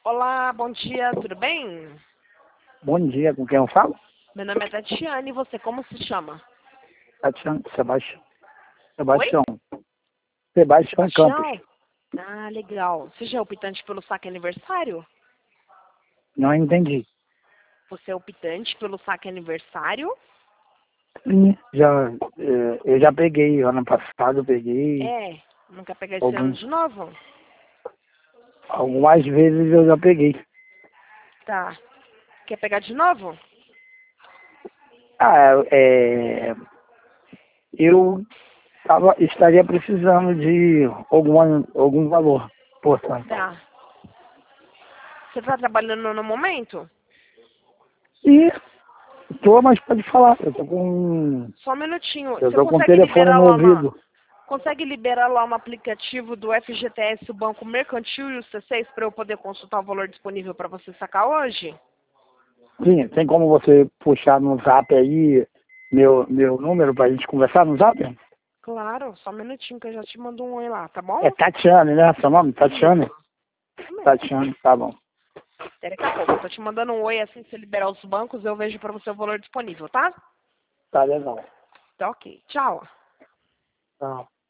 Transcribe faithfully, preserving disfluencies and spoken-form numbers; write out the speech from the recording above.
Olá, bom dia, tudo bem? Bom dia, com quem eu falo? Meu nome é Tatiane, e você como se chama? Tatiana, Sebastião. Oi? Sebastião. Sebastião Campos. Sebastião? Ah, legal. Você já é optante pelo saque aniversário? Não entendi. Você é optante pelo saque aniversário? Sim, já, eh, eu já peguei, ano passado eu peguei, É. Não quer pegar esse ano algum, de novo? algumas vezes eu já peguei. Tá. Quer pegar de novo? Ah, é, eu tava, estaria precisando de alguma, algum valor, portanto. Tá. Você tá trabalhando no momento? E tô, mas pode falar, eu tô com, Só um minutinho. eu Você tô com o consegue telefone liberar no lá uma... ouvido. Consegue liberar lá um aplicativo do F G T S, o Banco Mercantil e o C seis para eu poder consultar o valor disponível para você sacar hoje? Sim, tem como você puxar no zap aí meu, meu número pra gente conversar no zap? Claro, só um minutinho que eu já te mando um oi lá, tá É bom? Tatiane, né? Seu nome? Tatiane? Isso. Isso mesmo. Tatiane, tá bom. Até daqui a pouco. Eu tô te mandando um oi assim, se liberar os bancos, eu vejo pra você o valor disponível, tá? Tá legal. Tá ok. Tchau. Tá.